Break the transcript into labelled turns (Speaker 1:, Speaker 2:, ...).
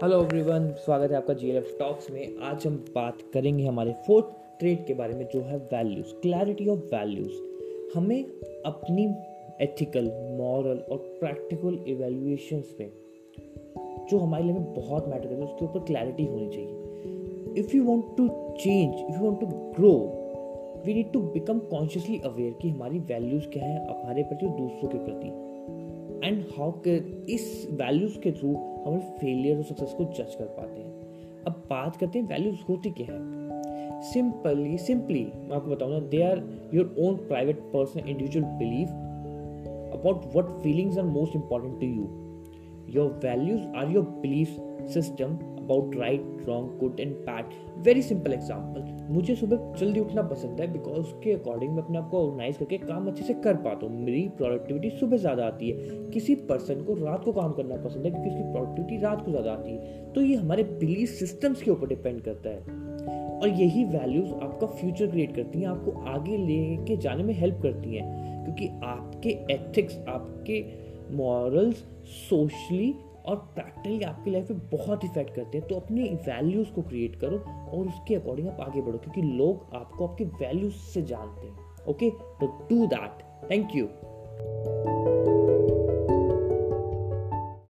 Speaker 1: Hello everyone, स्वागत है आपका जीएलएफ टॉक्स में। आज हम बात करेंगे हमारे फोर्थ ट्रेड के बारे में, जो है वैल्यूज़, क्लैरिटी ऑफ वैल्यूज़। हमें अपनी एथिकल, मॉरल और प्रैक्टिकल इवैल्यूएशंस में जो हमारे लिए में बहुत मैटर करता है, उसके ऊपर क्लैरिटी होनी चाहिए। If you want to change, if you want to grow, we need to become consciously aware कि हमारी वैल्यूज़ क्या है हमारे प्रति और दूसरों के प्रति, एंड हाउ इस वैल्यूज़ के थ्रू हम फेलियर और सक्सेस को जज कर पाते हैं। अब बात करते हैं वैल्यूज़ होती क्या है। सिंपली मैं आपको बताऊँ ना, they are your own private personal individual believe about what feelings are most important to you. Your values are your belief system about right, wrong, good and bad. Very simple example, मुझे सुबह जल्दी उठना पसंद है because उसके according मैं अपने आप को ऑर्गेनाइज करके काम अच्छे से कर पाता हूँ। मेरी प्रोडक्टिविटी सुबह ज़्यादा आती है। किसी पर्सन को रात को काम करना पसंद है क्योंकि उसकी प्रोडक्टिविटी रात को ज़्यादा आती है। तो ये हमारे बिलीफ सिस्टम्स के ऊपर डिपेंड करता है, और यही वैल्यूज आपका फ्यूचर क्रिएट करती हैं, आपको आगे लेके जाने में हेल्प करती हैं, क्योंकि आपके एथिक्स, आपके मॉरल्स सोशली और प्रैक्टिकली आपकी लाइफ में बहुत इफेक्ट करते हैं। तो अपनी वैल्यूज को क्रिएट करो और उसके अकॉर्डिंग आप आगे बढ़ो, क्योंकि लोग आपको आपके वैल्यूज से जानते हैं। ओके, तो डू दैट। Thank you.